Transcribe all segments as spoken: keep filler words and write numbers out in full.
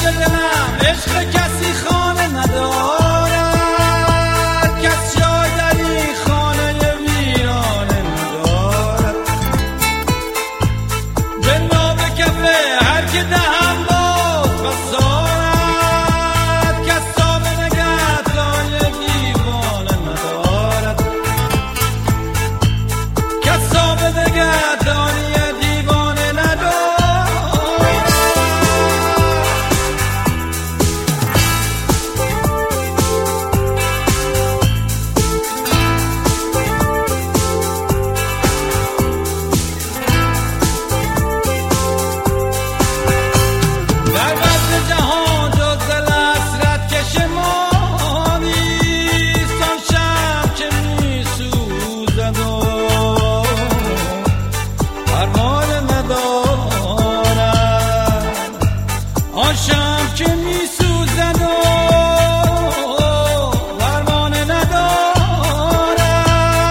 دلم عشق کسی خانه ندارد، کس جای در این خانه ویرانه ندارد. به ناب کفه هر که دهم باز بسارد، کس تا به نگهدای دیوانه ندارد، کس تا به نگهدای دیوانه ندارد. شم که می سوزد و درمان ندارد.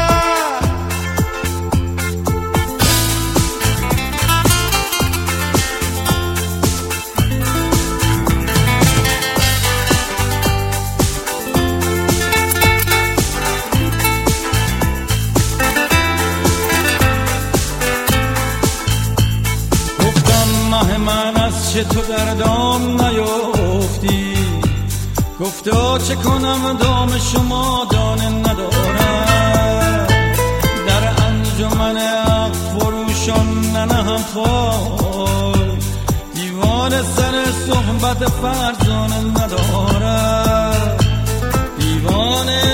گفتم ماه من از چه تو در دام نیفتی، گفتا چه کنم دام شما دانه ندارم. در انجمن عقل فروشان ننهم پای، دیوان سر صحبت فرزانه ندارم. دیوانه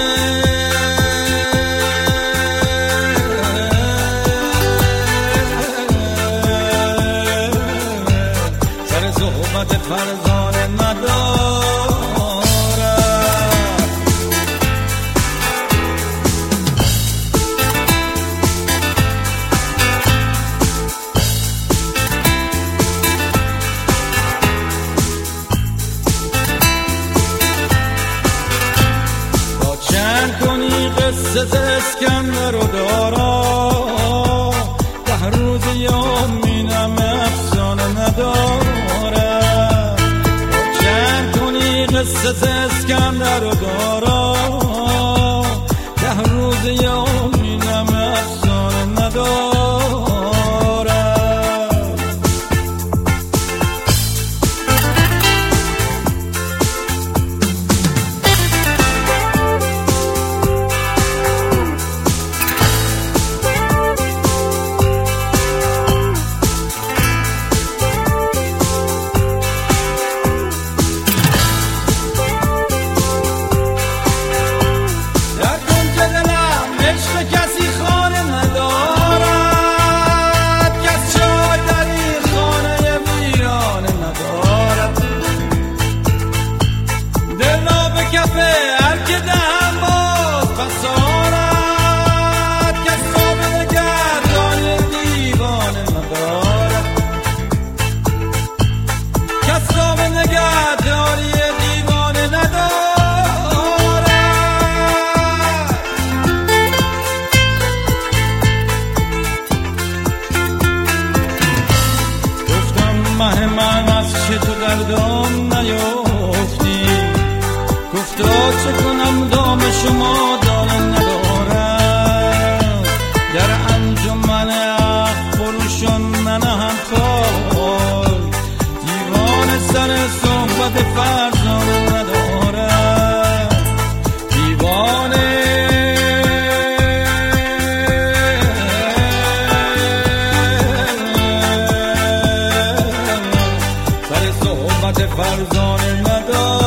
سر صحبت فرزانه ندارد. تا چند کنی قصه ز اسکندر و دارا، ده روز یاد مینم افسانه ندارم. تا چند کنی قصه ز اسکندر و دارا، ده روز یاد مینم افسانه ندارم. مه من از چه تو در دام نیفتی، گفتا چه کنم دام شما دانه ندارم. در انجمن عقل فروشان ننهم پای، دیوان سر صحبت فرزانه ندارم. دیوانه فرزانه ندارد.